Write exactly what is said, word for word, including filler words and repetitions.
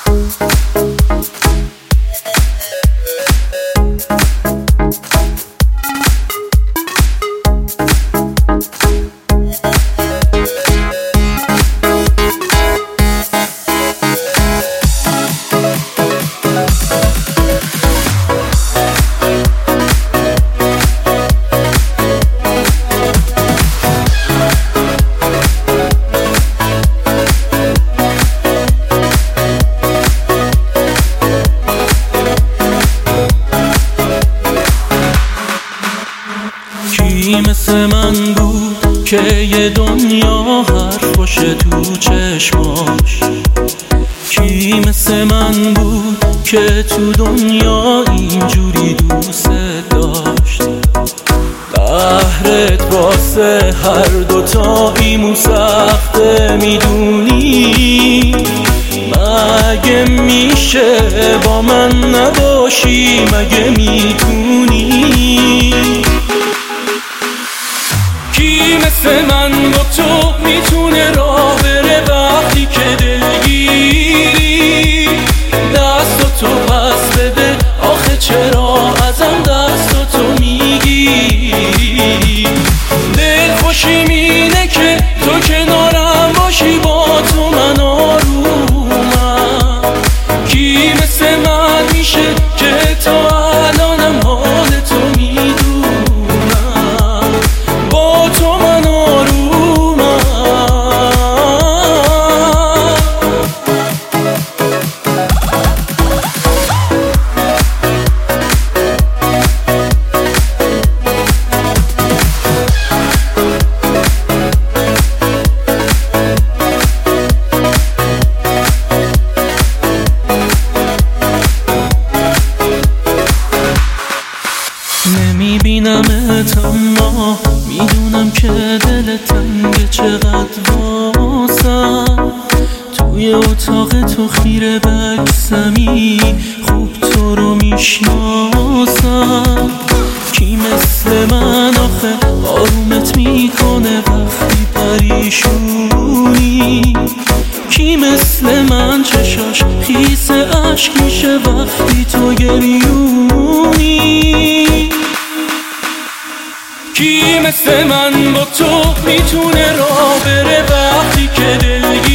کی مثل من بود که یه دنیا حرف باشه تو چشماش؟ کی مثل من بود که تو دنیا اینجوری دوست داشت؟ قهرت واسه هر دوتاییمون سخته میدونی؟ مگه میشه با من نباشی؟ مگه میتونی؟ کی مثل من با تو میتونه راه بره وقتی که دلگیری؟ دستاتو پس بده، آخه چرا ازم دستاتو میگیری؟ دلخوشیم اینه که تو کنارم باشی، با تو من آرومم. کی مثل من میشه که تا الانم حال تو میدونم؟ با تو من آرومم. نمیبینمت اما میدونم که دل تنگه چقدر واسم. توی اتاق تو خیره بکسمی، خوب تو رو میشناسم. کی مثل من آخه آرومت میکنه وقتی پریشونی؟ کی مثل من چشاش خیس عشق میشه وقتی تو گریونی؟ کی مثل من با تو میتونه راه بره وقتی که دلگیری؟